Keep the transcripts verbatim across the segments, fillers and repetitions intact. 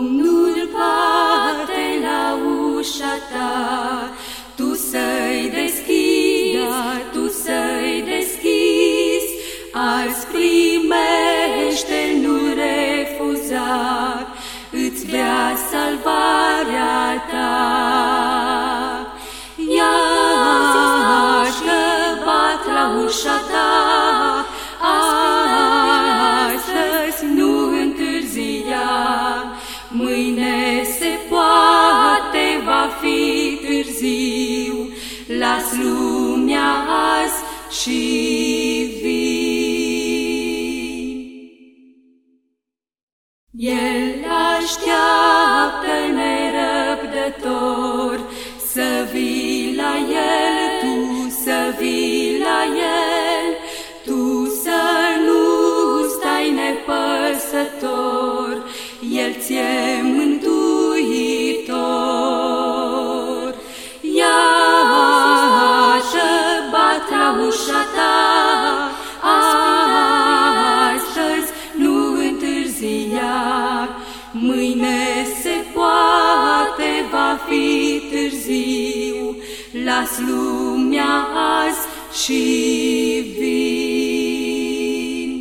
Domnul bate la ușa ta, tu să-i deschizi, tu să-i deschizi, azi primește, nu refuza, îți vrea salvarea ta. Ia-ți că bat la ușa ta, astăzi nu întârzia, mâine se poate, va fi târziu, las lumea azi și vii. El așteaptă nerăbdător să vii la El, tu să vii la El, tu să nu stai nepăsător, El ți-e mântuitor. Ia-ți bat la ușa ta, astăzi nu întârzia, mâine se poate, va fi târziu, las lumea azi și vin.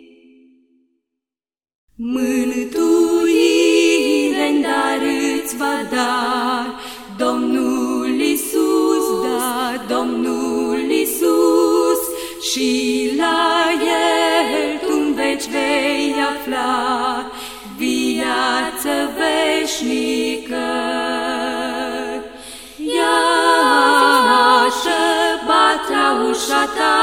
Mântuire-n dar îți va da Domnul Iisus, da, Domnul Iisus, și la El tu-n veci vei afla viață veșnică. Ia-ți bat la ușa ta,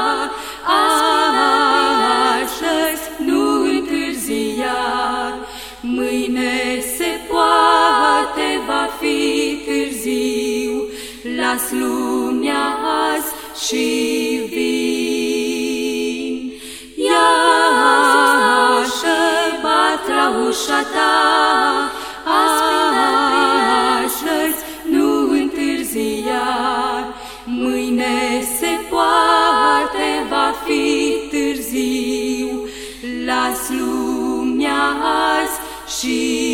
astăzi nu întârzia, mâine se poate, va fi târziu, las lumea azi și vin. Ia-ți bat la ușa ta, astăzi nu întârzia, mâine se poate, va fi târziu, las lumea azi și